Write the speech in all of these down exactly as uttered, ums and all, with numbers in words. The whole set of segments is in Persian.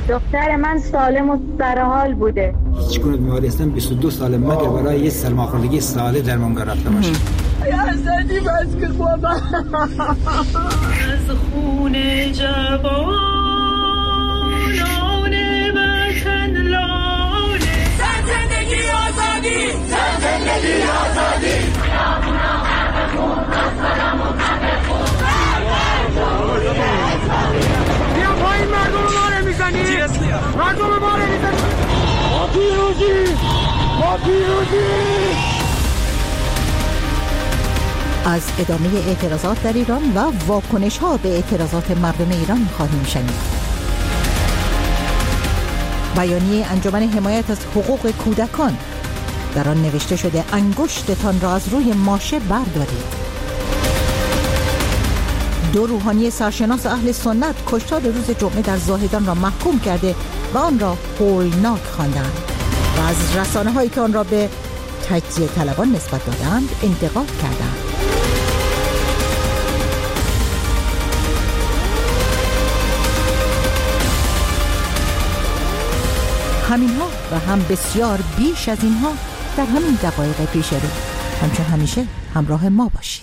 دختر من سالم و سرحال بوده. هیچ گونه بیماری هستم بیست و دو سال مگر برای یه سرماخوردگی ساله درمانگاه رفته باشم. یا زدی بس که بابا از خون جوانان وطن لاله. زن زندگی آزادی، زن زندگی آزادی. بیا پایین، مردم ما رو میزنی، مردم ما رو میزنی. ما پیروزی، ما پیروزی. از ادامه اعتراضات در ایران و واکنش ها به اعتراضات مردم ایران خواهیم شنید. بیانیه انجمن حمایت از حقوق کودکان، در آن نوشته شده انگشتتان را از روی ماشه بردارید. دو روحانی سرشناس اهل سنت کشتار روز جمعه در زاهدان را محکوم کرده و آن را هولناک خواندند و از رسانه هایی که آن را به تجزیه طلبان نسبت دادند انتقاد کردند. همینها و هم بسیار بیش از اینها در همین دقایق پیش رو. همچون همیشه همراه ما باشید.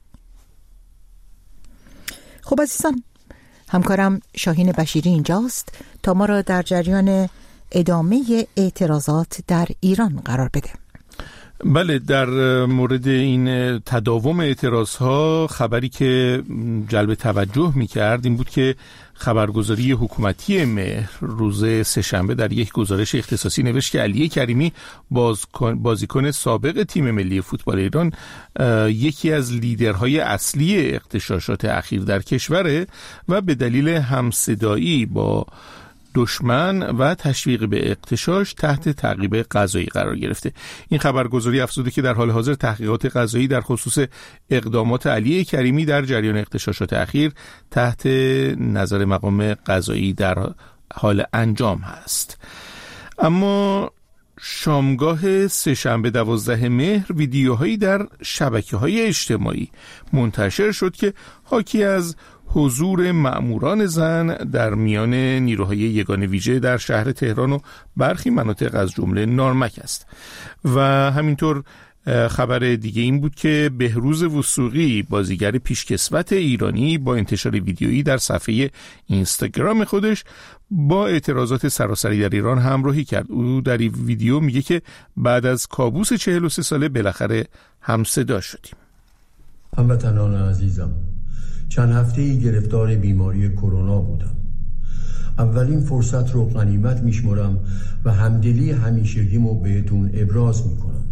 خب عزیزان، همکارم شاهین بشیری اینجاست تا ما را در جریان ادامه اعتراضات در ایران قرار بده. بله، در مورد این تداوم اعتراضها خبری که جلب توجه می‌کرد این بود که خبرگزاری حکومتی مهر روز سه‌شنبه در یک گزارش اختصاصی نوشت که علی کریمی بازیکن سابق تیم ملی فوتبال ایران یکی از لیدرهای اصلی اغتشاشات اخیر در کشوره و به دلیل همصدایی با دشمن و تشویق به اغتشاش تحت تعقیب قضایی قرار گرفته. این خبرگزاری افزوده که در حال حاضر تحقیقات قضایی در خصوص اقدامات علی کریمی در جریان اغتشاشات اخیر تحت نظر مقام قضایی در حال انجام هست. اما شامگاه سه‌شنبه دوازده مهر ویدیوهایی در شبکه‌های اجتماعی منتشر شد که حاکی از حضور مأموران زن در میان نیروهای یگان ویژه در شهر تهران و برخی مناطق از جمله نارمک است. و همینطور خبر دیگه این بود که بهروز وثوقی بازیگر پیشکسوت ایرانی با انتشار ویدیویی در صفحه اینستاگرام خودش با اعتراضات سراسری در ایران همراهی کرد. او در این ویدیو میگه که بعد از کابوس چهل و سه ساله بالاخره همصدا شدیم. هموطنان عزیزم، چند هفته‌ای گرفتار بیماری کرونا بودم. اولین فرصت رو غنیمت میشمرم و همدلی همیشگیمو بهتون ابراز میکنم.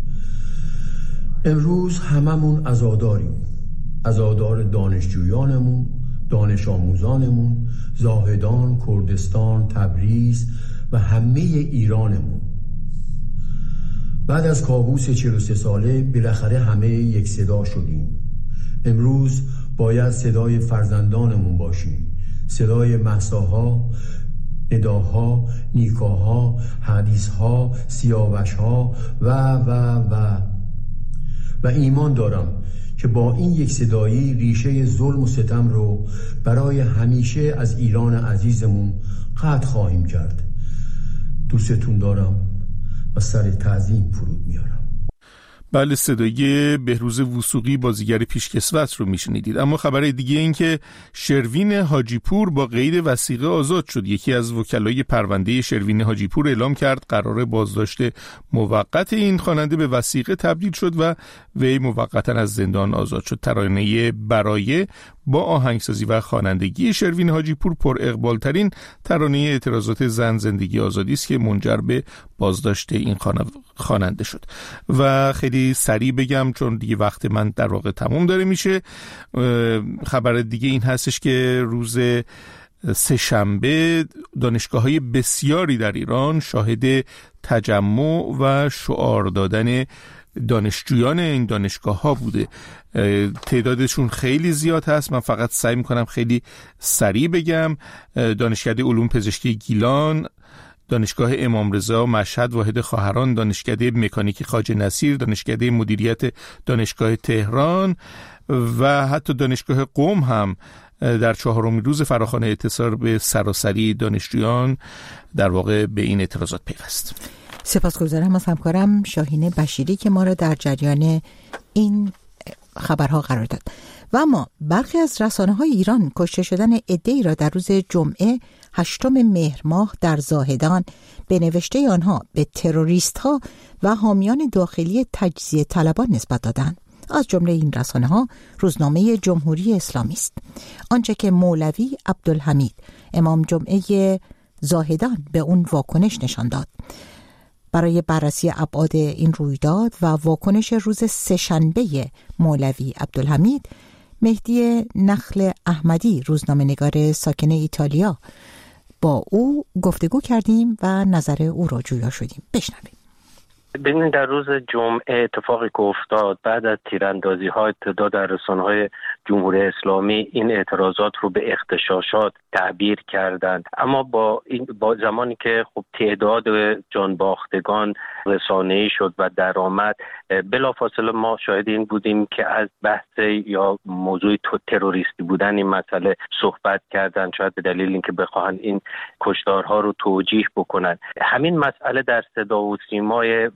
امروز هممون عزاداریم. عزادار دانشجویانمون، دانش آموزانمون، زاهدان، کردستان، تبریز و همه ایرانمون. بعد از کابوس چهل و سه ساله بالاخره همه یک صدا شدیم. امروز باید صدای فرزندانمون باشیم، صدای مهساها، نداها، نیکاها، حدیثها، سیاوشها و و و و ایمان دارم که با این یک صدایی ریشه ظلم و ستم رو برای همیشه از ایران عزیزمون قطع خواهیم کرد. دوستتون دارم و سر تعظیم فرود میارم. بله، صدای بهروز وثوقی بازیگر پیشکسوت رو میشنیدید. اما خبر دیگه این که شروین حاجی پور با قید وثیقه آزاد شد. یکی از وکلای پرونده شروین حاجی پور اعلام کرد قرار بازداشت موقت این خواننده به وثیقه تبدیل شد و وی موقتا از زندان آزاد شد. ترانه برایه با آهنگسازی و خوانندگی شروین حاجی پور پر اقبال ترین ترانه اعتراضات زن زندگی آزادی است که منجر به بازداشت این خواننده شد. و خیلی سریع بگم چون دیگه وقت من در واقع تموم داره میشه، خبر دیگه این هستش که روز سه‌شنبه دانشگاه‌های بسیاری در ایران شاهد تجمع و شعار دادن دانشجویان این دانشگاه ها بوده. تعدادشون خیلی زیاد هست. من فقط سعی میکنم خیلی سریع بگم. دانشکده علوم پزشکی گیلان، دانشگاه امام رضا مشهد واحد خواهران، دانشکده مکانیک خواجه نصیر، دانشکده مدیریت دانشگاه تهران و حتی دانشگاه قم هم در چهارمین روز فراخوان اعتصار به سراسری دانشجویان در واقع به این اعتراضات پیوست. سپاسگزارم از همکارم شاهین بشیری که ما را در جریان این خبرها قرار داد. و اما برخی از رسانه‌های ایران کشته شدن عده‌ای را در روز جمعه هشتم مهر ماه در زاهدان به نوشته آنها به تروریست‌ها و حامیان داخلی تجزیه طلبان نسبت دادند. از جمله این رسانه‌ها روزنامه جمهوری اسلامی است. آنچه که مولوی عبدالحمید امام جمعه زاهدان به اون واکنش نشان داد. برای بررسی ابعاد این رویداد و واکنش روز سه‌شنبه مولوی عبدالحمید، مهدی نخل احمدی روزنامه‌نگار ساکن ایتالیا با او گفتگو کردیم و نظر او را جویا شدیم. بشنویم. ببینید، در روز جمعه اتفاقی که افتاد بعد از تیراندازی های تعداد در رسانه‌های جمهوری اسلامی این اعتراضات رو به اغتشاشات تعبیر کردند، اما با این با زمانی که خب تعداد جانباختگان رسانه‌ای شد و درآمد، بلافاصله ما شاهد این بودیم که از بحث یا موضوع تروریستی بودن این مسئله صحبت کردند، شاید به دلیل اینکه بخواهند این کشتارها رو توجیه بکنند. همین مسئله در صدا و سیمای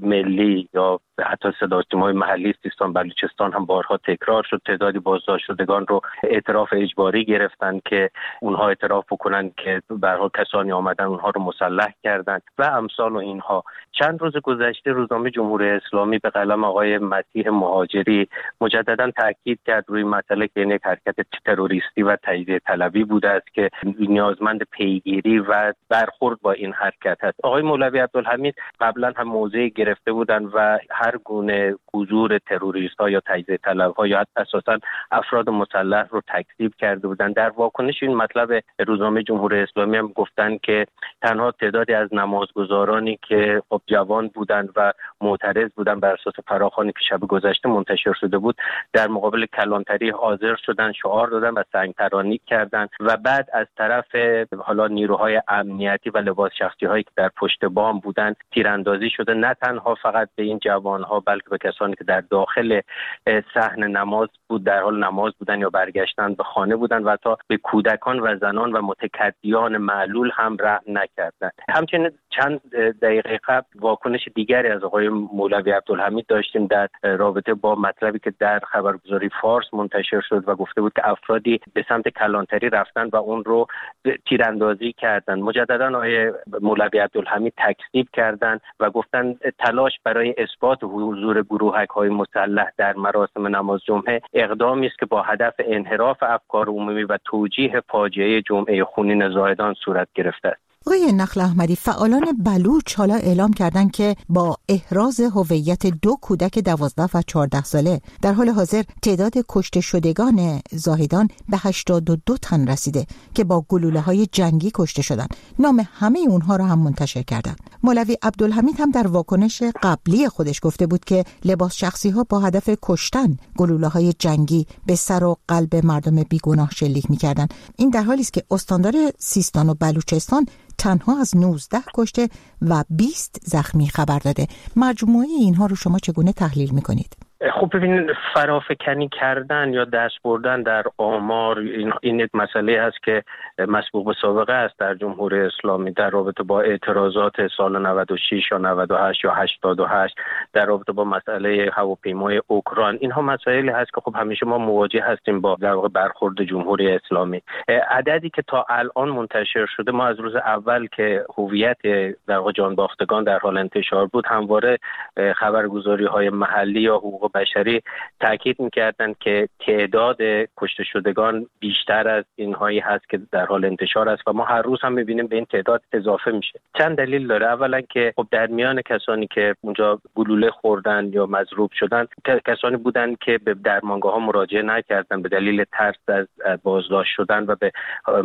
ملی یا حتی صدا و سیمای محلی سیستان بلوچستان هم بارها تکرار شد. تعدادی بازداشت شدگان رو اعتراف اجباری گرفتن که اونها اعتراف بکنن که به هر حال کسانی آمدن اونها رو مسلح کردند و امثال و اینها. چند روز گذشته روزنامه جمهوری اسلامی به قلم آقای مسیح مهاجری مجددا تاکید کرد روی مسئله که این یک حرکت تروریستی و تجزیه طلبی بوده است که نیازمند پیگیری و برخورد با این حرکت است. آقای مولوی عبدالحمید قبلا هم موضع گرفته بودند و هر گونه حضور تروریست‌ها یا تجزیه طلب‌ها یا اساساً افراد مسلح رو تکذیب کرده بودند. در واکنش این مطلب روزنامه جمهوری اسلامی هم گفتند که تنها تعدادی از نمازگزارانی که خب جوان بودند و معترض بودند بر اساس فراخوانی که شب گذشته منتشر شده بود در مقابل کلانتری حاضر شدند، شعار دادند و سنگترانی کردند و بعد از طرف حالا نیروهای امنیتی و لباس شخصی‌هایی که در پشت بام بودند تیراندازی شده، نه تنها فقط به این جوان‌ها بلکه به کسانی که در داخل صحن نماز بود در حال نماز بودن یا برگشتن به خانه بودن و تا به کودکان و زنان و متکدیان معلول هم رحم نکردند. همچنین چند دقیقه قبل واکنش دیگری از آقای مولوی عبدالحمید داشتیم در رابطه با مطلبی که در خبرگزاری فارس منتشر شد و گفته بود که افرادی به سمت کلانتری رفتن و اون رو تیراندازی کردند. مجددا آقای مولوی عبدالحمید تکذیب کردند و گفتند تلاش برای اثبات حضور گروهک‌های مسلح در مراسم نماز جمعه اقدامی است که با هدف انحراف افکار عمومی و توجیه فاجعه جمعه خونین زاهدان صورت گرفته است. آقای نخل احمدی، فعالان بلوچ حالا اعلام کردند که با احراز هویت دو کودک دوازده و چهارده ساله در حال حاضر تعداد کشته شدگان زاهدان به هشتاد و دو تن رسیده که با گلوله‌های جنگی کشته شدند. نام همه اونها را هم منتشر کردند. مولوی عبدالحمید هم در واکنش قبلی خودش گفته بود که لباس شخصی‌ها با هدف کشتن گلوله‌های جنگی به سر و قلب مردم بیگناه شلیک می‌کردند. این در حالی است که استاندار سیستان و بلوچستان تنها از نوزده کشته و بیست زخمی خبر داده. مجموعه اینها رو شما چگونه تحلیل میکنید؟ خب ببینید، فرافکنی کردن یا دست بردن در آمار این, این یک مسئله هست که مسبوق به سابقه است در جمهوری اسلامی در رابطه با اعتراضات سال نود و شش یا نود و هشت یا هشتاد و هشت، در رابطه با مسئله هواپیمای اوکراین. اینها مسائلی هست که خب همیشه ما مواجه هستیم با در واقع برخورد جمهوری اسلامی. عددی که تا الان منتشر شده، ما از روز اول که هویت در واقع جانباختگان در حال انتشار بود همواره خبرگزاری‌های محلی یا حقوق بشری تاکید می‌کردند که تعداد کشته شدگان بیشتر از اینهایی هست که در حال انتشار است و ما هر روز هم می‌بینیم به این تعداد اضافه میشه. چند دلیل داره. اولا که خب در میان کسانی که اونجا گلوله خوردن یا مضروب شدن کسانی بودند که به درمانگاه‌ها مراجعه نکردند به دلیل ترس از بازداشت شدن و به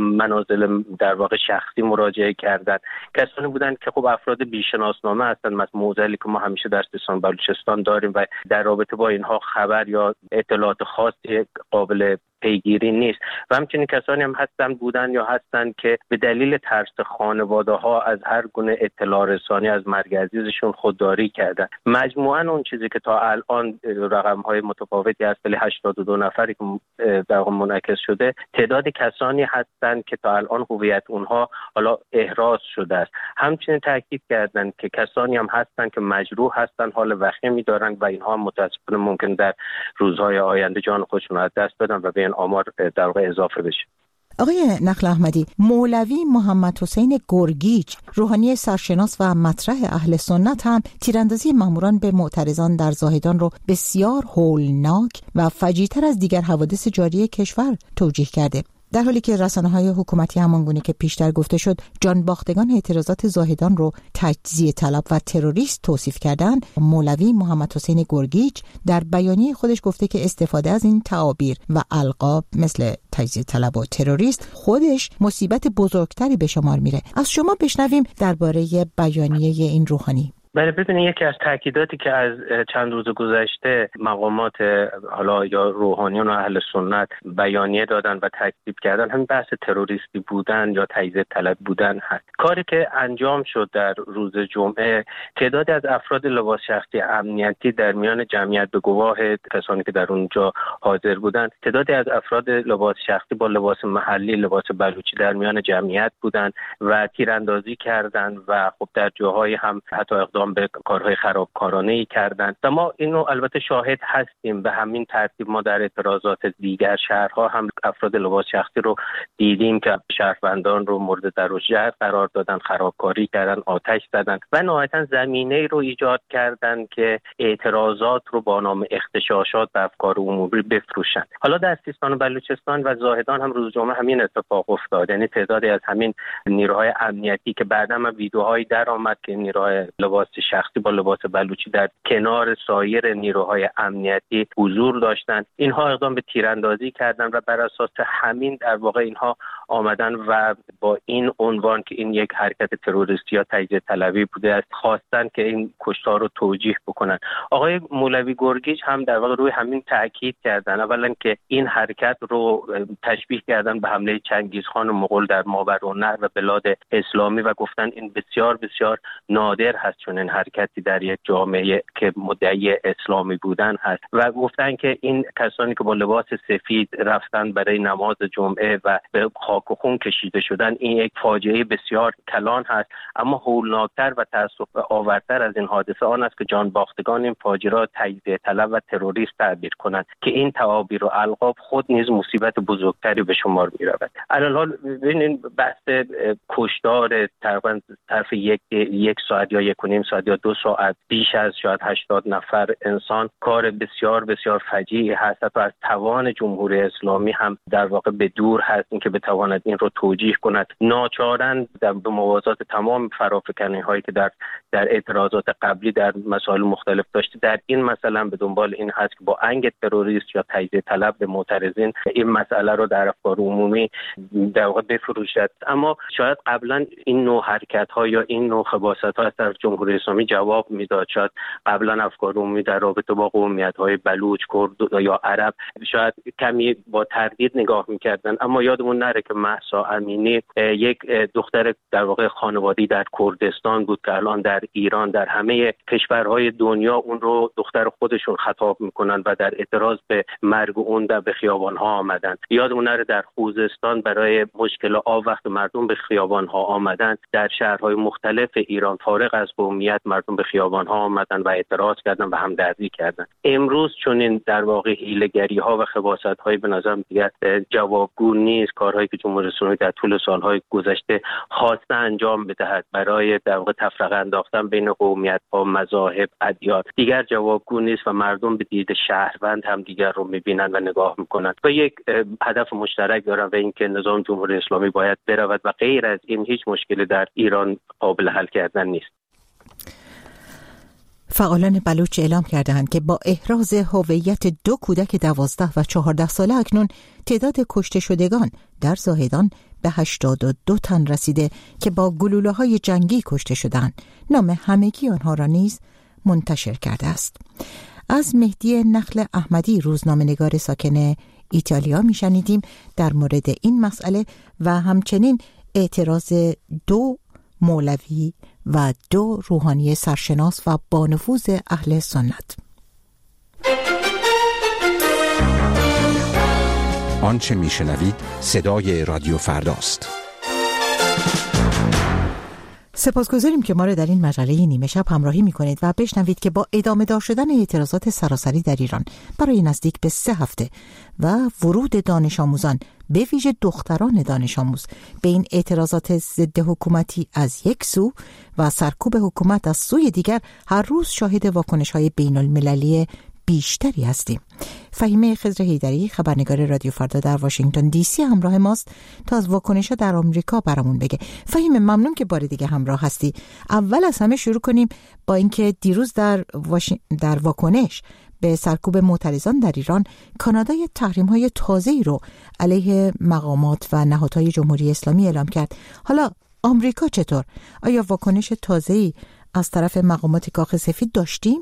منازل در واقع شخصی مراجعه کردند. کسانی بودند که خب افراد بی‌شناسنامه هستند، مثل معضلی که ما همیشه در سیستان بلوچستان داریم و در رابطه با اینها خبر یا اطلاعات خاصی قابل پیگیری نیست و همچنین کسانی هم هستن بودن یا هستن که به دلیل ترس خانواده ها از هر گونه اطلاع رسانی از مرگ عزیزشون خودداری کردن. مجموعاً اون چیزی که تا الان رقم های متفاوتی هست، ولی هشتاد و دو نفری که در واقع منعکس شده، تعداد کسانی هستند که تا الان هویت اونها حالا احراز شده است. همچنین تاکید کردن که کسانی هم هستند که مجروح هستند، حال وخیمی دارن و اینها هم متاسفانه ممکن در روزهای آینده جان خودشون از دست بدن و به این آمار در واقع اضافه بشه. آقای نخل احمدی، مولوی محمد حسین گرگیج، روحانی سرشناس و مطرح اهل سنت، هم تیراندازی ماموران به معترضان در زاهدان رو بسیار هولناک و فجیع‌تر از دیگر حوادث جاری کشور توجیه کرده. در حالی که رسانه‌های حکومتی همانگونه که پیشتر گفته شد جانباختگان اعتراضات زاهدان رو تجزیه طلب و تروریست توصیف کردن، مولوی محمد حسین گرگیج در بیانیه خودش گفته که استفاده از این تعابیر و القاب مثل تجزیه طلب و تروریست خودش مصیبت بزرگتری به شمار میره. از شما بشنویم درباره بیانیه این روحانی. بله، ببینید یکی از تاکیداتی که از چند روز گذشته مقامات حالا یا روحانیون و اهل سنت بیانیه دادن و تکذیب کردن همین بحث تروریستی بودن یا تجزیه طلب بودن هست. کاری که انجام شد در روز جمعه، تعدادی از افراد لباس شخصی امنیتی در میان جمعیت به گواه کسانی که در اونجا حاضر بودند، تعدادی از افراد لباس شخصی با لباس محلی، لباس بلوچی در میان جمعیت بودند و تیراندازی کردند و خب در جاهای هم حتی اقدام به کارهای خرابکارانه‌ای کردند و ما اینو البته شاهد هستیم. به همین ترتیب ما در اعتراضات دیگر شهرها هم افراد لباس شخصی رو دیدیم که شهروندان رو مورد ضرر و ضرر قرار دادن، خرابکاری کردن، آتش زدن و نهایتاً زمینه‌ای رو ایجاد کردن که اعتراضات رو با نام اغتشاشات و افکار عمومی بفروشن. حالا در سیستان و بلوچستان و زاهدان هم روز جمعه همین اتفاق افتاد. یعنی تعدادی از همین نیروهای امنیتی که بعداً هم ویدیوهایی در آمد که نیروهای لباس شخصی با لباس بلوچی در کنار سایر نیروهای امنیتی حضور داشتند، اینها اقدام به تیراندازی کردند و بر اساس همین در واقع اینها آمدن و با این عنوان که این یک حرکت تروریستی یا تجزیه طلبی بوده است خواستن که این کشتار رو توجیه بکنن. آقای مولوی گرگیج هم در واقع روی همین تاکید کردن، اولا که این حرکت رو تشبیه کردن به حمله چنگیزخان مغول در ماوراءالنهر و بلاد اسلامی و گفتن این بسیار بسیار نادر هست چون این حرکتی در یک جامعه که مدعی اسلامی بودن هست و گفتن که این کسانی که با لباس سفید رفتن برای نماز جمعه و به خاک و خون کشیده شدن، این یک فاجعه بسیار کلان هست. اما هولناکتر و تأسف آورتر از این حادثه آن است که جانباختگان این فاجعه را تجزیه طلب و تروریست تعبیر کنند که این تعابیر و القاب خود نیز مصیبت بزرگتری به شمار می رود. الان ببینید بحث کشتار تقریبا طرف یک یک ساعت یا یک و نیم ساعت یا دو ساعت بیش از شاید هشتاد نفر انسان کار بسیار بسیار فجیعی هست و از توان جمهوری اسلامی هم در واقع به دور هست این که بتواند این رو توجیه کند. ناچارن در موازات تمام فرافکنی هایی که در در اعتراضات قبلی در مسائل مختلف داشته، در این مسئله به دنبال این هست که با انگ تروریست یا تجزیه طلب به معترضین این مسئله رو در افکار عمومی در واقع بفروشد. اما شاید قبلا این نوع حرکت ها یا این نوع خباثت ها از طرف جمهوری اسلامی جواب میداد. شاید قبلا افکار عمومی در رابطه با قومیت های بلوچ، کرد یا عرب شاید کمی با تردید نگاه میکردن، اما یادمون نره که مهسا امینی یک دختر در واقع خانوادی در کردستان بود که الان در ایران در همه کشورهای دنیا اون رو دختر خودشون خطاب میکنن و در اعتراض به مرگ اون در به خیابان ها آمدن. یادمون نره در خوزستان برای مشکل آب وقت مردم به خیابان ها آمدن، در شهرهای مختلف ایران فارغ از قومیت مردم به خیابان ها آمدن و اعتراض کردن و همدردی کردن. امروز چون این در واقع حیله‌گری ها و خباثت های به نظر دیگر جوابگو نیست. کارهایی که جمهوری اسلامی در طول سالهای گذشته خواسته انجام بدهد برای در واقع تفرقه انداختن بین قومیت ها، مذاهب، ادیان دیگر جوابگو نیست و مردم به دید شهروند هم دیگر رو میبینن و نگاه میکنن و یک هدف مشترک دارن و اینکه نظام جمهوری اسلامی باید برود و غیر از این هیچ مشکلی در ایران قابل حل کردن نیست. فعالان بلوچ اعلام کردند که با احراز هویت دو کودک دوازده و چهارده ساله اکنون تعداد کشته شدگان در زاهدان به هشتاد و دو تن رسیده که با گلوله‌های جنگی کشته شدند. نام همگی آنها را نیز منتشر کرده است. از مهدی نخل احمدی، روزنامه‌نگار ساکن ایتالیا میشنیدیم در مورد این مسئله و همچنین اعتراض دو مولوی و دو روحانی سرشناس و بانفوذ اهل سنت. آنچه میشنوید صدای رادیو فرداست. سپاسگزاریم که ما را در این مجله نیمه شب همراهی می‌کنید و بشنوید که با ادامه دار شدن اعتراضات سراسری در ایران برای نزدیک به سه هفته و ورود دانش آموزان به ویژه دختران دانش آموز به این اعتراضات ضد حکومتی از یک سو و سرکوب حکومت از سوی دیگر، هر روز شاهد واکنش‌های بین‌المللی بیشتری هستیم. فهیمه خضر حیدری، خبرنگار رادیو فردا در واشنگتن دی سی همراه ماست تا از واکنش‌ها در آمریکا برامون بگه. فهیمه، ممنون که بار دیگه همراه هستی. اول از همه شروع کنیم با اینکه دیروز در واش... در واکنش به سرکوب معترضان در ایران، کانادا یک تحریم‌های تازه‌ای رو علیه مقامات و نهادهای جمهوری اسلامی اعلام کرد. حالا آمریکا چطور؟ آیا واکنش تازه‌ای از طرف مقامات کاخ سفید داشتیم؟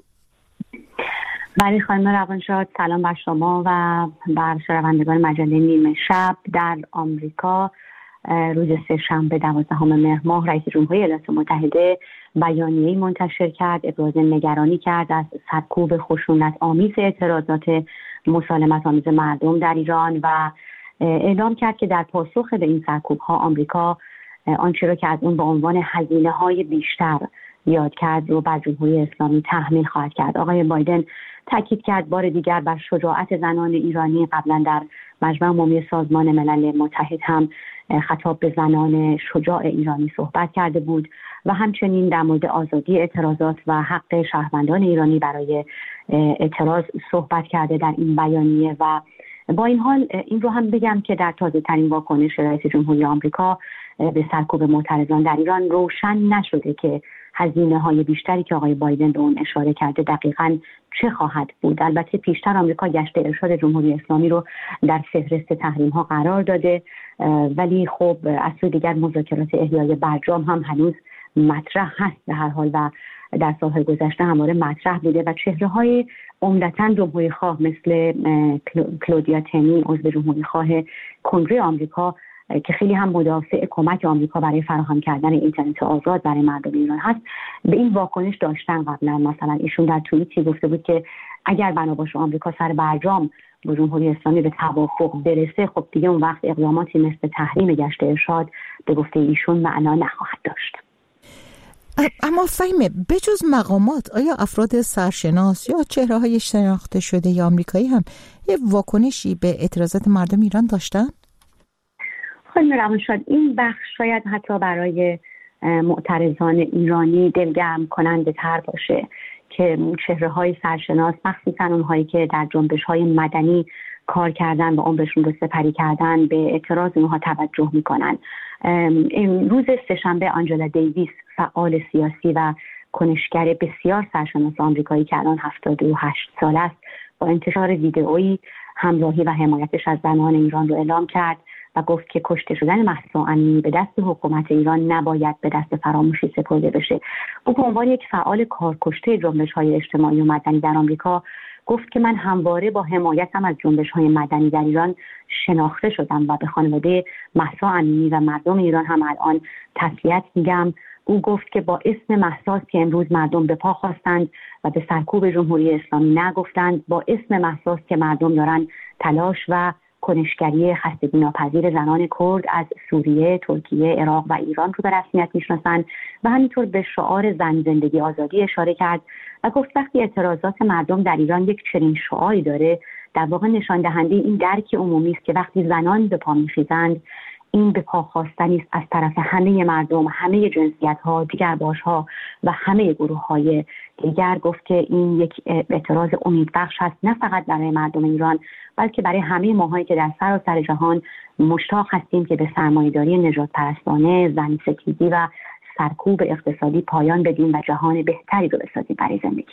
بله خانم روانشاد، سلام بر شما و بر شنوندگان مجله نیمه شب. در آمریکا روز سه شنبه دوازدهم مهر ماه رئیس جمهوری ایالات متحده بیانیه‌ای منتشر کرد، ابراز نگرانی کرد از سرکوب خشونت آمیز اعتراضات مسالمت آمیز مردم در ایران و اعلام کرد که در پاسخ به این سرکوب‌ها آمریکا آنچه را که از اون به عنوان هزینه‌های بیشتر یاد کرد رو بر جمهوری اسلامی تحمیل خواهد کرد. آقای بایدن تاکید کرد بار دیگر بر شجاعت زنان ایرانی. قبلا در مجمع عمومی سازمان ملل متحد هم خطاب به زنان شجاع ایرانی صحبت کرده بود و همچنین در مورد آزادی اعتراضات و حق شهروندان ایرانی برای اعتراض صحبت کرده در این بیانیه. و با این حال این رو هم بگم که در تازه ترین واکنش رئیس جمهوری آمریکا به سرکوب معترضان در ایران روشن نشده که هزینه های بیشتری که آقای بایدن به اون اشاره کرده دقیقاً چه خواهد بود. البته پیشتر آمریکا گشت ارشاد جمهوری اسلامی رو در فهرست تحریم ها قرار داده، ولی خب از سوی دیگر مذاکرات احیای برجام هم هنوز مطرح هست به هر حال و در سالهای گذشته همواره مطرح بوده و چهره های عمدتاً جمهوری خواه مثل کلودیا تنی، عضو جمهوری خواه کنگره آمریکا که خیلی هم مدافع کمک آمریکا برای فراهم کردن اینترنت آزاد برای مردم ایران هست، به این واکنش داشتن. قبلا مثلا ایشون در توییتی گفته بود که اگر بنا باشه آمریکا سر برجام با جمهوری اسلامی به توافق برسه، خب دیگه اون وقت اقداماتی مثل تحریم گشت ارشاد به گفته ایشون معنا نخواهد داشت. اما فهمه، بجز مقامات آیا افراد سرشناس یا چهره‌های شناخته شده یا آمریکایی هم یه واکنشی به اعتراضات مردم ایران داشتن؟ خانم روانشاد، این بخش شاید حتی برای معترضان ایرانی دلگرم کننده تر باشه که چهره‌های سرشناس، مخصوصاً اونهایی که در جنبش‌های مدنی کار کردن و عمرشون رو سپری کردن، به اعتراض اونها توجه میکنن. روز سه‌شنبه آنجلا دیویس، فعال سیاسی و کنشگر بسیار سرشناس آمریکایی که الان هفتاد و هشت سال است، با انتشار ویدئویی همراهی و حمایتش از زنان ایران رو اعلام کرد و گفت که کشته شدن مهسا امینی به دست حکومت ایران نباید به دست فراموشی سپرده بشه. او به عنوان یک فعال کارکشته جنبش‌های اجتماعی و مدنی در آمریکا گفت که من همواره با حمایتم از جنبش‌های مدنی در ایران شناخته شدم و به خانواده مهسا امینی و مردم ایران هم الان تسلیت میگم. او گفت که با اسم مهساست که امروز مردم به پا خواستند و به سرکوب جمهوری اسلامی نگفتند. با اسم مهساست که مردم دارن تلاش و کنشگری خستگی ناپذیر زنان کرد از سوریه، ترکیه، عراق و ایران رو به رسمیت میشناسند و همینطور به شعار زن زندگی آزادی اشاره کرد و گفت وقتی اعتراضات مردم در ایران یک چنین شعاری داره، در واقع نشان دهنده این درک عمومی است که وقتی زنان به پا میخیزند، این به پا خواستنی است از طرف همه مردم، همه جنسیت‌ها، دیگرباش‌ها و همه گروه‌های دیگر. گفت که این یک اعتراض امیدبخش است، نه فقط برای مردم ایران بلکه برای همه ماهایی که در سراسر جهان مشتاق هستیم که به سرمایه‌داری نژاد پرستانه، زن‌ستیزی و سرکوب اقتصادی پایان بدیم و جهان بهتری رو بسازیم برای زندگی.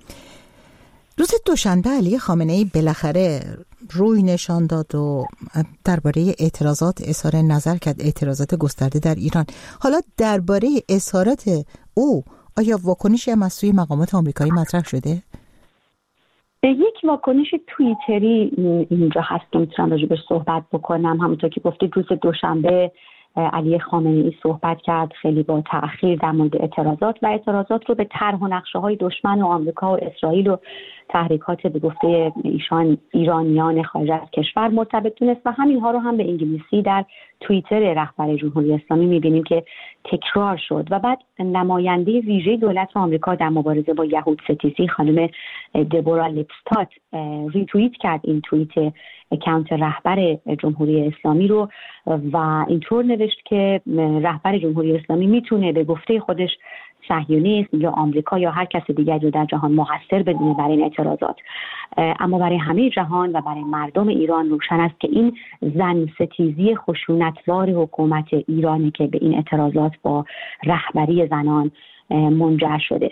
روز دوشنبه علی خامنه‌ای بالاخره روی نشان داد و درباره اعتراضات اظهار نظر کرد، اعتراضات گسترده در ایران. حالا درباره اظهارات او آیا واکنشی هم از سوی مقامات آمریکایی مطرح شده؟ یک واکنش توییتری اینجا هست که میتونم راجبش صحبت بکنم. همونطور که گفتید روز دوشنبه علی خامنه‌ای صحبت کرد خیلی با تأخیر در مورد اعتراضات و اعتراضات رو به طرح و نقشه‌های دشمن و آمریکا و اسرائیل و تحریکات به گفته ایشان ایرانیان خارج از کشور مرتبط دونست و همینها رو هم به انگلیسی در توییتر رهبر جمهوری اسلامی می‌بینیم که تکرار شد. و بعد نماینده ویژه دولت آمریکا در مبارزه با یهود ستیزی خانم دبورا لیپستات ریتوییت کرد این توییت اکانت رهبر جمهوری اسلامی رو و اینطور نوشت که رهبر جمهوری اسلامی میتونه به گفته خودش صهیونیسم یا آمریکا یا هر کس دیگری رو در جهان مقصر بدونه برای این اعتراضات، اما برای همه جهان و برای مردم ایران روشن است که این زن ستیزی خشونتوار حکومت ایرانی که به این اعتراضات با رهبری زنان منجر شده.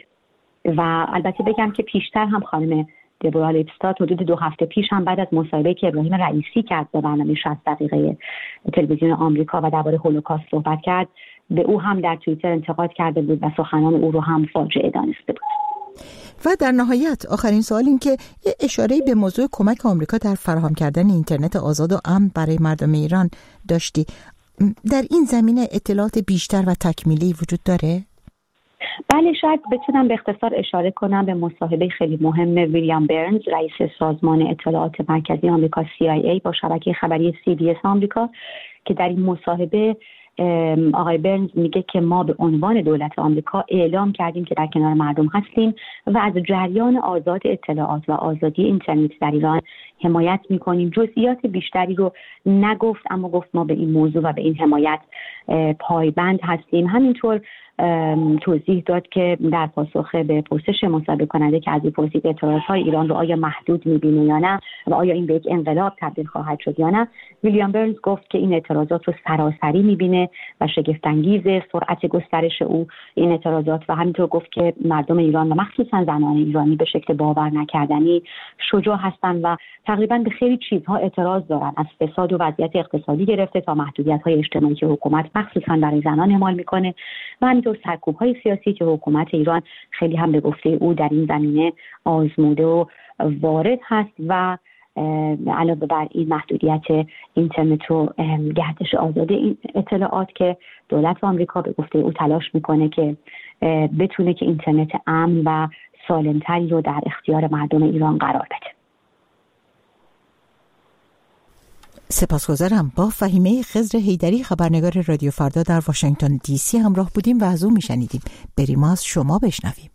و البته بگم که پیشتر هم خانم دبورا لیپستات حدود دو هفته پیش هم بعد از مصاحبه‌ای که ابراهیم رئیسی کرد به برنامه شصت دقیقه تلویزیون آمریکا و درباره هولوکاست صحبت کرد، به او هم در توییتر انتقاد کرده بود و سخنان او رو هم فاجعه دانسته بود. و در نهایت آخرین سوال این که یه اشاره‌ای به موضوع کمک آمریکا در فراهم کردن اینترنت آزاد و امن برای مردم ایران داشتی. در این زمینه اطلاعات بیشتر و تکمیلی وجود داره؟ بله، شاید بتونم به اختصار اشاره کنم به مصاحبه خیلی مهم ویلیام برنز رئیس سازمان اطلاعات مرکزی آمریکا سی آی ای با شبکه خبری سی بی اس آمریکا که در این مصاحبه آقای برنز میگه که ما به عنوان دولت آمریکا اعلام کردیم که در کنار مردم هستیم و از جریان آزاد اطلاعات و آزادی اینترنت در ایران حمایت میکنیم. جزئیات بیشتری رو نگفت، اما گفت ما به این موضوع و به این حمایت پایبند هستیم. همینطور توضیح داد که در پاسخ به پرسش مصاحبه کننده که از این پرسید اعتراضهای ایران رو آیا محدود میبینه یا نه و آیا این به یک انقلاب تبدیل خواهد شد یا نه، ویلیام برنز گفت که این اعتراضات رو سراسری میبینه و شگفت‌انگیز سرعت گسترش او این اعتراضات و همینطور گفت که مردم ایران و مخصوصا زنان ایرانی به شکل باور نکردنی شجاع هستند و تقریبا به خیلی چیزها اعتراض دارن، از فساد و وضعیت اقتصادی گرفته تا محدودیت‌های اجتماعی که حکومت مخصوصا برای زنان اعمال میکنه و همینطور سرکوب‌های سیاسی که حکومت ایران خیلی هم به گفته او در این زمینه آزموده و وارد هست و علاوه بر این محدودیت اینترنت و گردش آزاد این اطلاعات که دولت آمریکا به گفته او تلاش میکنه که بتونه که اینترنت امن و سالمتری رو در اختیار مردم ایران قرار بده. سپاسگزارم. با فهیمه خضر حیدری خبرنگار رادیو فردا در واشنگتن دی سی همراه بودیم و از او میشنیدیم. بریم از شما بشنویم.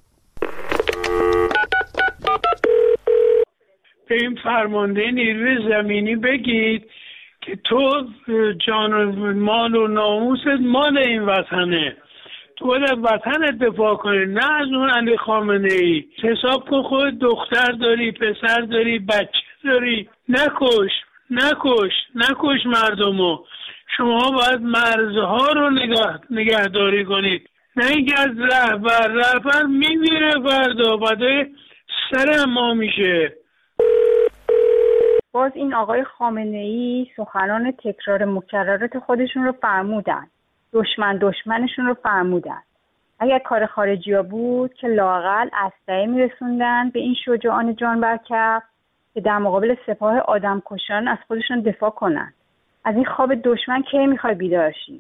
به این فرمانده نیروی زمینی بگید که تو جان و مال و ناموست مال این وطنه، تو باید از وطن دفاع کنی، نه از اون علی خامنه ای. حساب کن خود دختر داری، پسر داری، بچه داری، نکش نکش نکش مردمو. شما باید مرزها رو نگاه نگهداری کنید، نه اینکه از رهبر رهبر میمیره فردا بعد سر ما میشه. باز این آقای خامنه‌ای سخنان تکرار مکررات خودشون رو فرمودن، دشمن دشمنشون رو فرمودن. اگر کار خارجی ها بود که لااقل اسلحه میرسوندن به این شجاعان جان برکف که در مقابل سپاه آدم کشان از خودشون دفاع کنن. از این خواب دشمن کی میخوای بیدار شی؟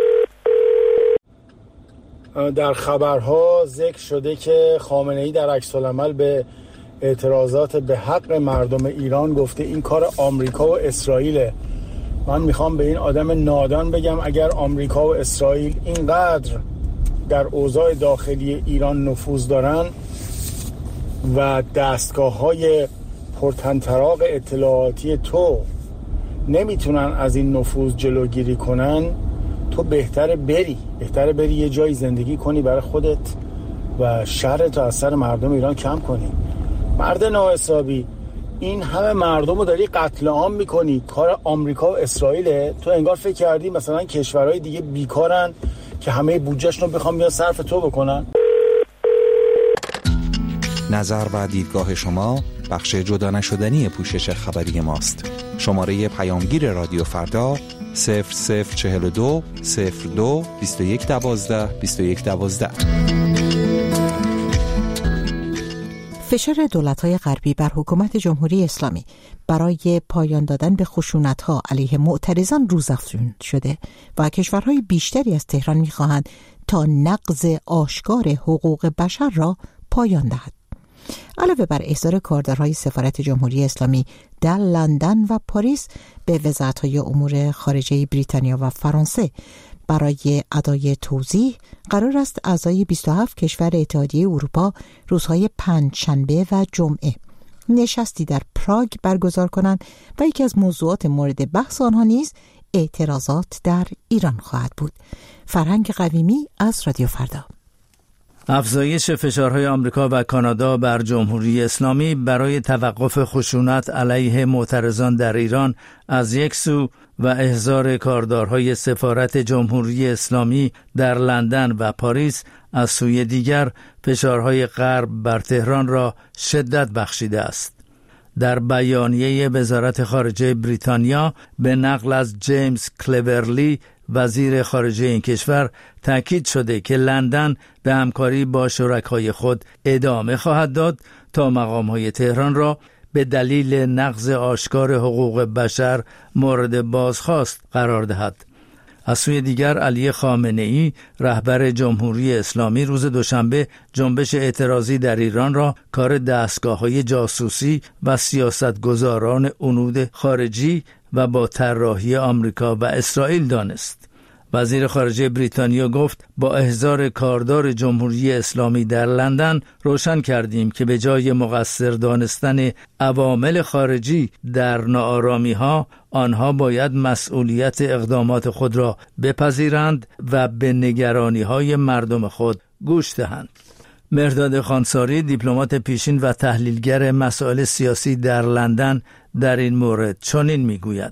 در خبرها ذکر شده که خامنه‌ای در عکس‌العمل به اعتراضات به حق مردم ایران گفته این کار آمریکا و اسرائیله. من میخوام به این آدم نادان بگم اگر آمریکا و اسرائیل اینقدر در اوضاع داخلی ایران نفوذ دارن و دستگاه‌های پرطنطراق اطلاعاتی تو نمیتونن از این نفوذ جلوگیری کنن، تو بهتره بری بهتره بری یه جایی زندگی کنی برای خودت و شرط از سر مردم ایران کم کنی. مرد ناحسابی، این همه مردم رو داری قتل عام میکنی، کار آمریکا و اسرائیله. تو انگار فکر کردی مثلا کشورهای دیگه بیکارن که همه بودجه‌شون رو بخوام بیان صرف تو بکنن. نظر و دیدگاه شما بخش جدا نشدنی پوشش خبری ماست. شماره پیامگیر رادیو فردا صفر صفر چهل و دو صفر دو بیست و یک دوازده بیست و یک دوازده. فشار دولت‌های غربی بر حکومت جمهوری اسلامی برای پایان دادن به خشونت‌ها علیه معترضان روزافزون شده و کشورهای بیشتری از تهران می‌خواهند تا نقض آشکار حقوق بشر را پایان دهد. علاوه بر احضار کاردارهای سفارت جمهوری اسلامی در لندن و پاریس به وزارت‌های امور خارجه بریتانیا و فرانسه برای ادای توضیح قرار است اعضای بیست و هفت کشور اتحادیه اروپا روزهای پنجشنبه و جمعه نشستی در پراگ برگزار کنند و یکی از موضوعات مورد بحث آنها نیز اعتراضات در ایران خواهد بود. فرهنگ قویمی از رادیو فردا. افزایش فشارهای آمریکا و کانادا بر جمهوری اسلامی برای توقف خشونت علیه معترضان در ایران از یک سو و احضار کاردارهای سفارت جمهوری اسلامی در لندن و پاریس از سوی دیگر فشارهای غرب بر تهران را شدت بخشیده است. در بیانیه وزارت خارجه بریتانیا به نقل از جیمز کلورلی وزیر خارجه این کشور تاکید شده که لندن به همکاری با شرکای خود ادامه خواهد داد تا مقام‌های تهران را به دلیل نقض آشکار حقوق بشر مورد بازخواست قرار دهد. از سوی دیگر علی خامنه‌ای رهبر جمهوری اسلامی روز دوشنبه جنبش اعتراضی در ایران را کار دستگاه‌های جاسوسی و سیاستگزاران عنود خارجی و با طراحی آمریکا و اسرائیل دانست. وزیر خارجه بریتانیا گفت با احضار کاردار جمهوری اسلامی در لندن روشن کردیم که به جای مقصر دانستن عوامل خارجی در ناآرامی‌ها آنها باید مسئولیت اقدامات خود را بپذیرند و به نگرانی‌های مردم خود گوش دهند. مهرداد خانساری دیپلمات پیشین و تحلیلگر مسائل سیاسی در لندن در این مورد چنین میگوید: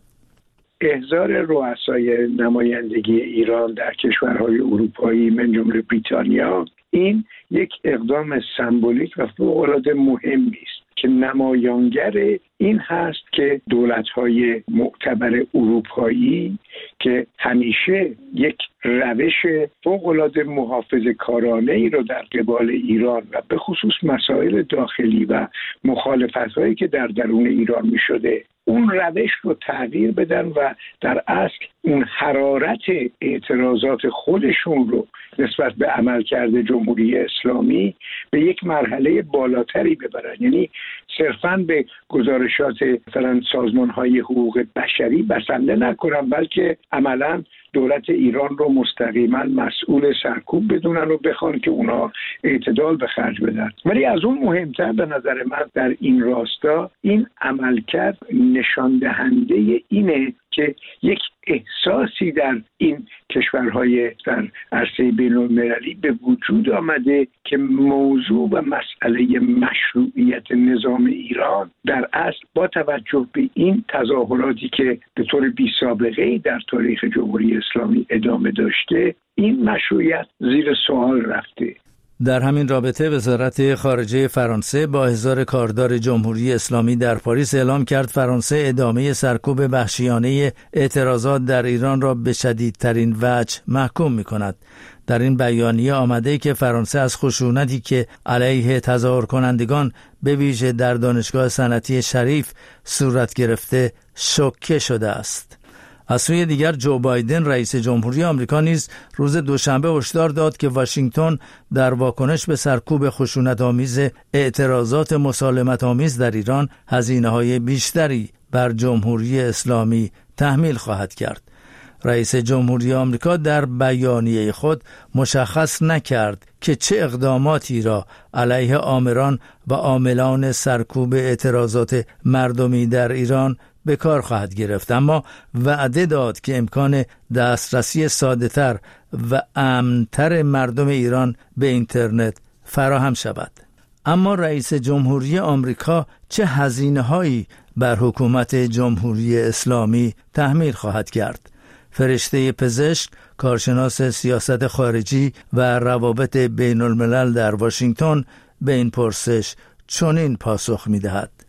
احضار رؤسای نمایندگی ایران در کشورهای اروپایی من جمله بریتانیا این یک اقدام سمبولیک و فوق‌العاده مهمی است که نمایانگر این هست که دولت‌های معتبر اروپایی که همیشه یک روش فوق‌العاده محافظه‌کارانه‌ای رو در قبال ایران و به خصوص مسائل داخلی و مخالفت‌هایی که در درون ایران می‌شده اون روش رو تغییر بدن و در اصل اون حرارت اعتراضات خودشون رو نسبت به عملکرد جمهوری اسلامی به یک مرحله بالاتری ببرن، یعنی صرفاً به گزارشات مثلا سازمان‌های حقوق بشری بسنده نکنن بلکه عملاً دولت ایران رو مستقیما مسئول سرکوب بدونن و بخوان که اونا اعتدال به خرج بدن. ولی از اون مهمتر به نظر من در این راستا این عملکرد نشان دهنده اینه که یک احساسی در این کشورهای در عرصه بین‌المللی به وجود آمده که موضوع و مسئله مشروعیت نظام ایران در اصل با توجه به این تظاهراتی که به طور بی سابقه‌ای در تاریخ جمهوری اسلامی ادامه داشته این مشروعیت زیر سوال رفته. در همین رابطه وزارت خارجه فرانسه با احضار کاردار جمهوری اسلامی در پاریس اعلام کرد فرانسه ادامه سرکوب وحشیانه اعتراضات در ایران را به شدیدترین وجه محکوم می کند. در این بیانیه آمده که فرانسه از خشونتی که علیه تظاهر کنندگان به ویژه در دانشگاه صنعتی شریف صورت گرفته شوکه شده است. از سوی دیگر جو بایدن رئیس جمهوری آمریکا نیز روز دوشنبه هشدار داد که واشنگتن در واکنش به سرکوب خشونت‌آمیز اعتراضات مسالمت‌آمیز در ایران هزینه‌های بیشتری بر جمهوری اسلامی تحمیل خواهد کرد. رئیس جمهوری آمریکا در بیانیه خود مشخص نکرد که چه اقداماتی را علیه آمران و عاملان سرکوب اعتراضات مردمی در ایران به کار خواهد گرفت، اما وعده داد که امکان دسترسی ساده‌تر و امن‌تر مردم ایران به اینترنت فراهم شود. اما رئیس جمهوری آمریکا چه هزینه‌هایی بر حکومت جمهوری اسلامی تحمیل خواهد کرد؟ فرشته پزشک، کارشناس سیاست خارجی و روابط بین الملل در واشنگتن به این پرسش چنین پاسخ می‌دهد: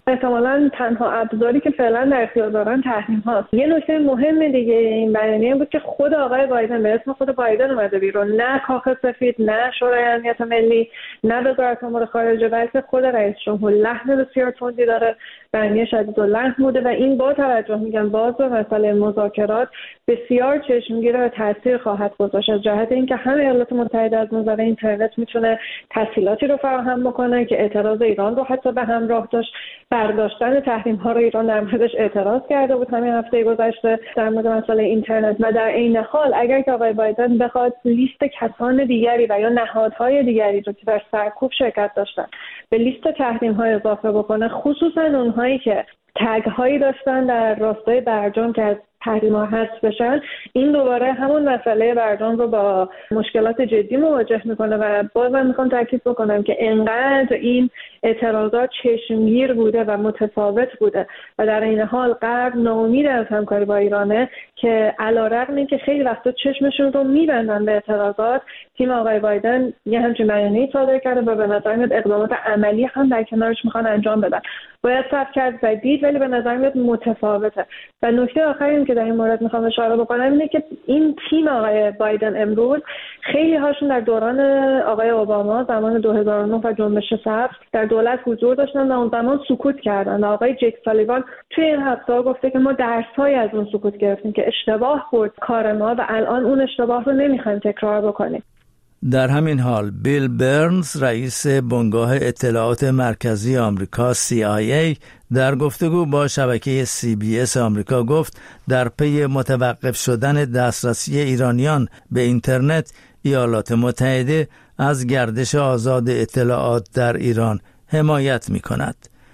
احتمالاً تنها ابزاری که فعلا در اختیار دارن تحریم هاست. یه نکته مهم دیگه این بیانیه بود که خود آقای بایدن به اسم خود بایدن اومده بیرون، نه کاخ سفید، نه شورای امنیت ملی، نه وزارت امور خارجه، بلکه خود رئیس جمهور. لحن بسیار تندی داره، بیانیه شدید اللحن بوده و این با توجه میگم باز به مسئله مذاکرات بسیار چشمگیر و تاثیر خواهد گذاشت از جهت اینکه هم ایالات متحده از نظر اینترنت میتونه تسهیلاتی رو فراهم بکنه که اعتراض ایران رو حتی به همراه داشت. برداشتن تحریم ها رو ایران در موردش اعتراض کرده بود همین هفته گذشته در مورد مسئله اینترنت و در عین حال اگر که آقای بایدن بخواد لیست کسان دیگری و یا نهادهای دیگری رو که در سرکوب شرکت داشتن به لیست تحریم ها اضافه بکنه، خصوصا اونهایی که تگ هایی داشتن در راستای برجام که از تحریم ها حذف بشن، این دوباره همون مسئله برجام رو با مشکلات جدی مواجه میکنه و باز من میخوام تاکید بکنم که انقدر این اعتراضات چشمگیر بوده و متفاوت بوده و در این حال غرب ناامید از همکاری با ایرانه که علیرغم اینکه خیلی وقتا چشمشون رو میبندن به اعتراضات، تیم آقای بایدن یه همچین بیانیه‌ای صادر کرده و به نظر میاد اقدامات عملی هم در کنارش میخوان انجام بدن. باید صبر کرد و دید، ولی به نظر میاد متفاوته. و نکته آخری که در این مورد میخوام اشاره بکنم اینه که این تیم آقای بایدن امروز خیلی هاشون در دوران آقای اوباما زمان دو هزار و نه و جنبش سبز در دولت حضور داشتن و اون زمان سکوت کردن. آقای جک سالیوان توی این هفته گفته که ما درس‌های از اون سکوت گرفتیم که اشتباه بود کار ما و الان اون اشتباه رو نمیخوایم تکرار بکنیم. در همین حال بیل برنز رئیس بنگاه اطلاعات مرکزی آمریکا سی آی ای در گفتگو با شبکه سی بی اس آمریکا گفت در پی متوقف شدن دسترسی ایرانیان به اینترنت ایالات متحده از گردش آزاد اطلاعات در ایران حمایت می کند.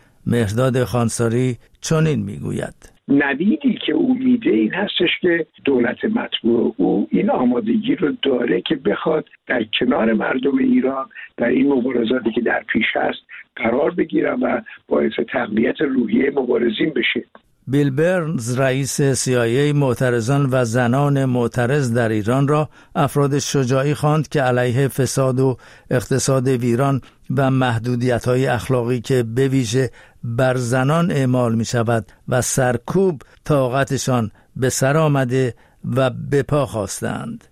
مهرداد خانساری چنین می گوید: نویدی که او میده این هستش که دولت مطبوع او این آمادگی رو داره که بخواد در کنار مردم ایران در این مبارزاتی که در پیش هست قرار بگیرن و باعث تقویت روحیه مبارزین بشه. بیل برنز رئیس سی آی ای معترضان و زنان معترض در ایران را افراد شجاعی خواند که علیه فساد و اقتصاد ویران و محدودیت‌های اخلاقی که به ویژه بر زنان اعمال می شود و سرکوب طاقتشان به سر آمده و به پا خواستند.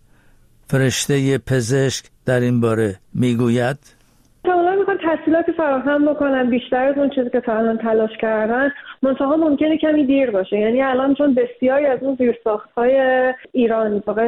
فرشته پزشک در این باره می گوید: اولا میخوان تحصیلاتی فراهم بکنن بیشتر از اون چیزی که تا الان تلاش کردن، منتها ممکنه کمی دیر باشه. یعنی الان چون بسیاری از اون زیرساخت‌های ایران، واقع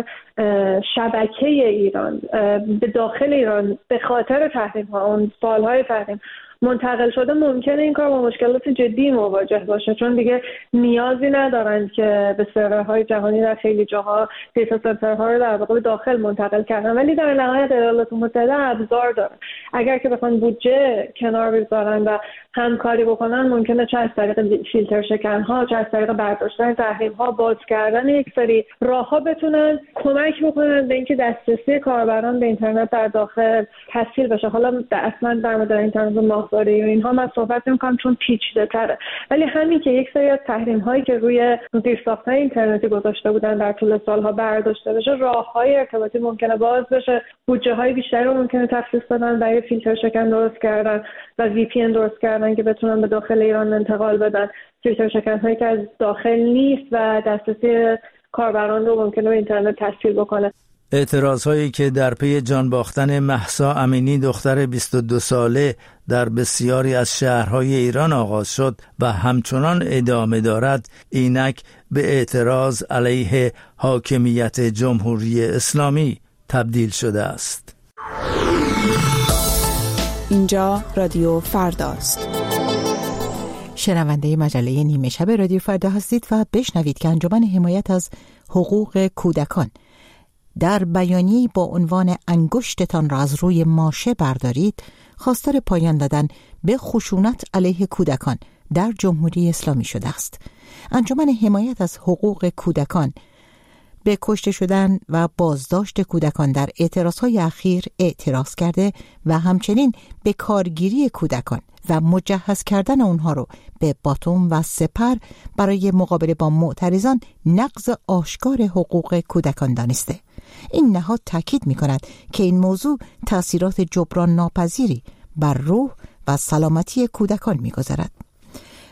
شبکه ایران به داخل ایران به خاطر تحریم‌ها، اون سال‌های تحریم منتقل شده، ممکنه این کار با مشکلات جدی مواجه باشه، چون دیگه نیازی ندارند که به سرورهای جهانی در خیلی جاها دیتا سنترها رو در واقع داخل منتقل کردن. ولی در نهایت ایالات متحده ابزار داره، اگر که بخوان بودجه کنار بذارن و همکاری بکنن، ممکنه چه از طریق فیلتر شکن‌ها، چه از طریق برداشتن تحریم‌ها، باز کردن یک سری راه‌ها بتونن کمک بکنن به اینکه دسترسی کاربران به اینترنت در داخل تسهیل بشه. حالا اصلا در مورد اینترنت ماهواره و اینها من صحبت نمی‌کنم چون پیچیده‌تره، ولی همین که یک سری از تحریم‌هایی که روی زیرساخت‌های اینترنتی گذاشته بودن در طول سال‌ها برداشته بشه، راه‌های ارتباطی ممکنه باز بشه، بودجه‌های بیشتری رو ممکنه تخصیص بدن برای فیلتر شکن درست کردن و وی پی ان درست کردن که بتونن به داخل ایران انتقال بدن، فیلتر شکن‌هایی که از داخل نیست و دسترسی کاربران رو ممکنه به اینترنت تسهیل بکنه. اعتراضهایی که در پی جان باختن مهسا امینی دختر بیست و دو ساله در بسیاری از شهرهای ایران آغاز شد و همچنان ادامه دارد، اینک به اعتراض علیه حاکمیت جمهوری اسلامی تبدیل شده است. اینجا رادیو فرداست. شنونده مجله نیمه شب رادیو فردا هستید و بشنوید که انجمن حمایت از حقوق کودکان در بیانیه‌ای با عنوان انگشتتان را از روی ماشه بردارید خواستار پایان دادن به خشونت علیه کودکان در جمهوری اسلامی شده است. انجمن حمایت از حقوق کودکان به کشته شدن و بازداشت کودکان در اعتراضهای اخیر اعتراض کرده و همچنین به کارگیری کودکان و مجهز کردن اونها رو به باتوم و سپر برای مقابله با معترضان نقض آشکار حقوق کودکان دانسته. این نهاد تاکید می کند که این موضوع تأثیرات جبران ناپذیری بر روح و سلامتی کودکان می گذارد.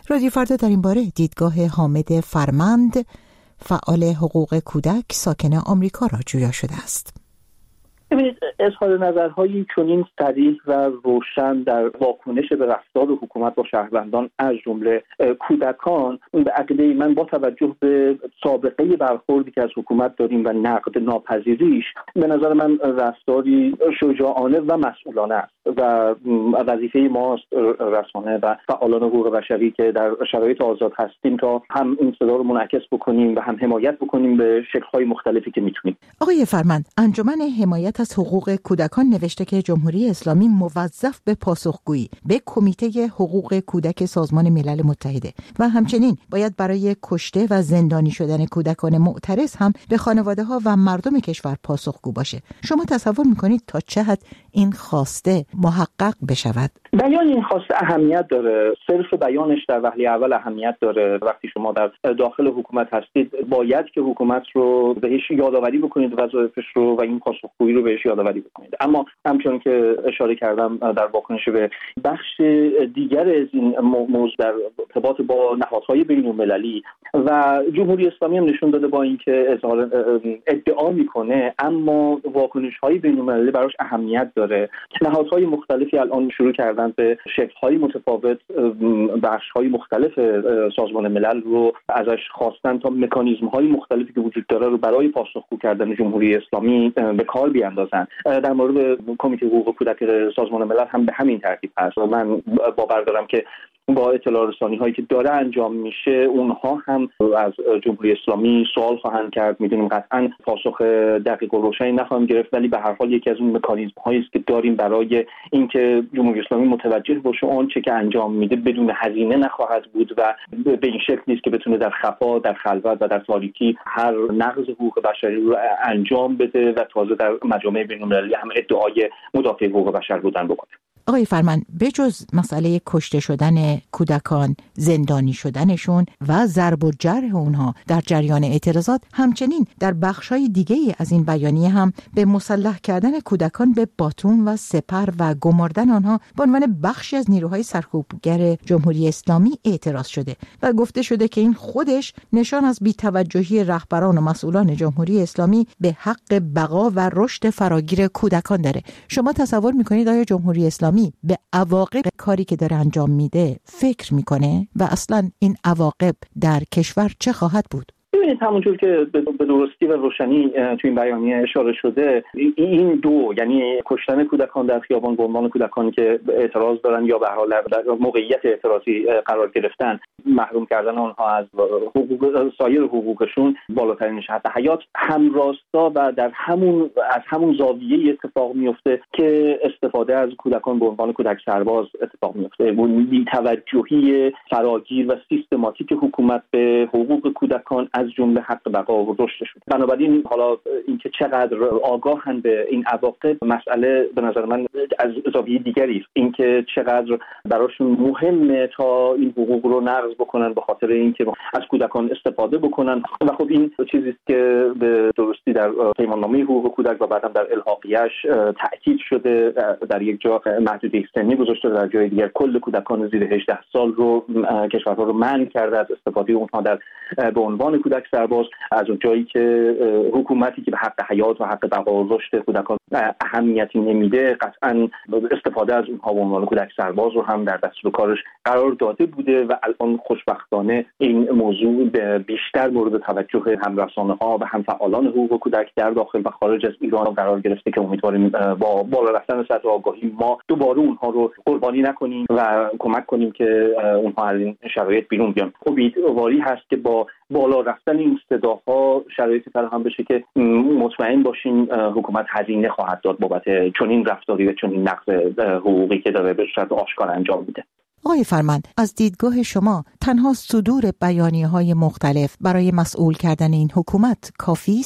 رادیو فردا در این باره دیدگاه حامد فرمند، فعال حقوق کودک ساکن آمریکا را جویا شده است. ببینید، اظهار نظرهای چنین صریح و روشن در واکنش به رفتار حکومت با شهروندان از جمله کودکان، به عقیده من با توجه به سابقه برخوردی که از حکومت داریم و نقد ناپذیریش، به نظر من رفتاری شجاعانه و مسئولانه است و وظیفه ماست رسانه و فعالان حقوق بشری که در شرایط آزاد هستیم تا هم این صدا رو منعکس بکنیم و هم حمایت بکنیم به شکل‌های مختلفی که میتونیم. آقای فرمند، انجمن حمایت از حقوق کودکان نوشته که جمهوری اسلامی موظف به پاسخگویی به کمیته حقوق کودک سازمان ملل متحده و همچنین باید برای کشته و زندانی شدن کودکان معترض هم به خانواده ها و مردم کشور پاسخگو باشه. شما تصور میکنید تا چه حد این خواسته محقق بشود؟ بیان این خواسته اهمیت داره، صرف بیانش در وهله اول اهمیت داره. وقتی شما در داخل حکومت هستید باید که حکومت رو بهش یادآوری بکنید، وظایفش رو و این پاسخگویی رو بهش یادآوری بکنید. اما همچون که اشاره کردم در واکنش به بخش دیگر از این موضوع در ارتباط با نهادهای بین‌المللی و جمهوری اسلامی هم نشون داده با اینکه اظهار ادعا میکنه اما واکنش‌های بین‌المللی براش اهمیت داره. نهادهای مختلفی الان شروع کردن به شکل‌های متفاوت بخش‌های مختلف سازمان ملل رو ازش خواستن تا مکانیزم‌های مختلفی که وجود داره رو برای پاسخگو کردن جمهوری اسلامی به کار بیاندازن. در مورد کمیته حقوق کودک سازمان ملل هم به همین ترتیب هست و من باور دارم که با اطلاع رسانی هایی که داره انجام میشه اونها هم از جمهوری اسلامی سوال خواهند کرد. میدونیم قطعا پاسخ دقیق و روشنی نخواهیم گرفت، ولی به هر حال یکی از اون مکانیزم هایی است که داریم برای اینکه جمهوری اسلامی متوجه باشه اون چه که انجام میده بدون هزینه نخواهد بود و به این شکل نیست که بتونه در خفا، در خلوت و در تاریکی هر نقض حقوق بشری رو انجام بده و تازه در مجامع بین‌المللی هم ادعای مدافع حقوق بشر بودن بکنه. آقای فرمند، بجز مسئله کشته شدن کودکان، زندانی شدنشون و ضرب و جرح اونها در جریان اعتراضات، همچنین در بخشای دیگه از این بیانیه هم به مسلح کردن کودکان به باتون و سپر و گماردن آنها به عنوان بخشی از نیروهای سرکوبگر جمهوری اسلامی اعتراض شده و گفته شده که این خودش نشان از بی‌توجهی رهبران و مسئولان جمهوری اسلامی به حق بقا و رشد فراگیر کودکان داره. شما تصور می‌کنید آیا جمهوری اسلامی به عواقب کاری که داره انجام میده فکر میکنه و اصلا این عواقب در کشور چه خواهد بود؟ ببینید، همونجور که به درستی و روشنی تو این بیانیه اشاره شده، این دو، یعنی کشتن کودکان در خیابان به عنوان کودکانی که اعتراض دارن یا به حال در موقعیت اعتراضی قرار گرفتن، محروم کردن آنها از حقوق سایر حقوقشون، بالاترین حد حیات، همراستا و در همون از همون زاویه اتفاق میفته که استفاده از کودکان به عنوان کودک سرباز اتفاق میفته. اون بی‌توجهی فراگیر و سیستماتیک حکومت به حقوق کودکان از جمله حق بقا و رشدشون. بنابراین حالا اینکه چقدر آگاهند به این عواقب مسئله به نظر من از زاویه دیگری است. اینکه چقدر براشون مهمه تا این حقوق رو نقض بکنن به خاطر اینکه از کودکان استفاده بکنن و خب این چیزی است که به درستی در پیماننامه حقوق کودک و بعداً در الحاقیه‌اش تاکید شده. در یک جا محدودیت سنی گذاشته، در جای دیگر کل کودکان زیر هجده سال رو کشورها رو منع کرده از استفاده اونها در به عنوان کودک سرباز. از اون جایی که حکومتی که به حق حیات و حق بقا و رشد کودکان اهمیتی نمیده، قطعا استفاده از اونها به عنوان کودک سرباز رو هم در دستور کارش قرار داده بوده و الان خوشبختانه این موضوع بیشتر مورد توجه هم رسانه‌ها و هم فعالان حقوق کودک در داخل و خارج از ایران قرار گرفته که امیدواریم با بالا رفتن سطح آگاهی ما دوباره اونها رو قربانی نکنیم و کمک کنیم که اونها از این شرایط بیرون بیان. امیدواری هست که با بالا رفتن این صداها شرایطی فراهم بشه که مطمئن باشیم حکومت هزینه خواهد داد بابت چنین رفتاری و چنین نقض حقوقی که داره به صورت آشکار انجام میده. آقای فرمند، از دیدگاه شما تنها صدور بیانیه‌های مختلف برای مسئول کردن این حکومت کافی است؟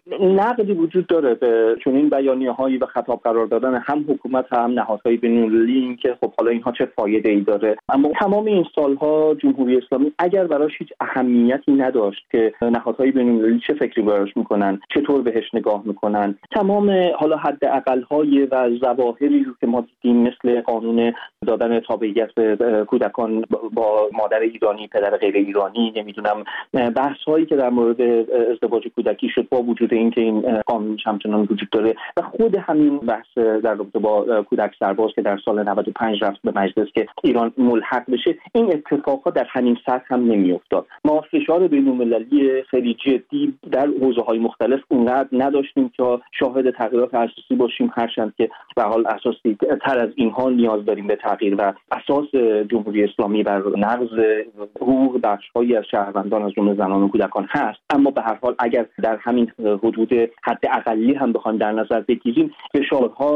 نقدی وجود داره به چنین بیانیه‌هایی و خطاب قرار دادن هم حکومت هم نهادهای بین‌المللی، این که خب حالا اینها چه فایده‌ای داره. اما تمام این سالها جمهوری اسلامی اگر براش هیچ اهمیتی نداشت که نهادهای بین‌المللی چه فکری براش میکنن، چطور بهش نگاه میکنن، تمام حالا حداقل‌های و ظواهری رو که ما دیدیم مثل قانون دادن تابعیت به کودکان با مادر ایرانی، پدر غیر ایرانی، نمیدونم بحث‌هایی که در مورد ازدواج کودکی شد با وجود اینکه این قانون همچنان وجود داره و خود همین بحث در رابطه با کودک سرباز که در سال نود و پنج رفت به مجلس که ایران ملحق بشه، این اتفاقات در همین سطح هم نمی‌افتاد. ما فشار بین‌المللی خیلی جدی در حوزه‌های مختلف اونقدر نداشتیم که شاهد تغییرات اساسی باشیم، هرچند که به حال اساسی تر از اینها نیاز داریم به تغییر و اساس جمهوری اسلامی بر نقض حقوق بخش‌هایی از شهروندان از جمله زنان و کودکان هست. اما به هر حال اگر در همین حدود حد اقلی هم بخوایم در نظر بگیریم، فشارها